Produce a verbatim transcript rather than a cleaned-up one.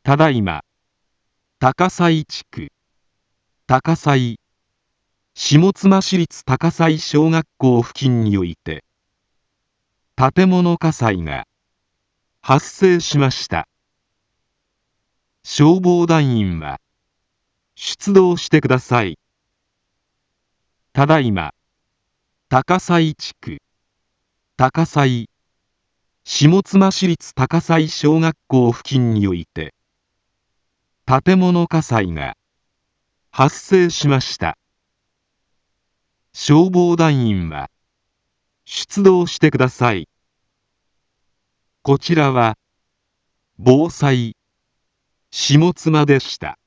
ただいま、高西地区、高西、下妻市立高西小学校付近において、建物火災が発生しました。消防団員は出動してください。ただいま、高西地区、高西、下妻市立高西小学校付近において、建物火災が発生しました。消防団員は出動してください。こちらは防災下妻でした。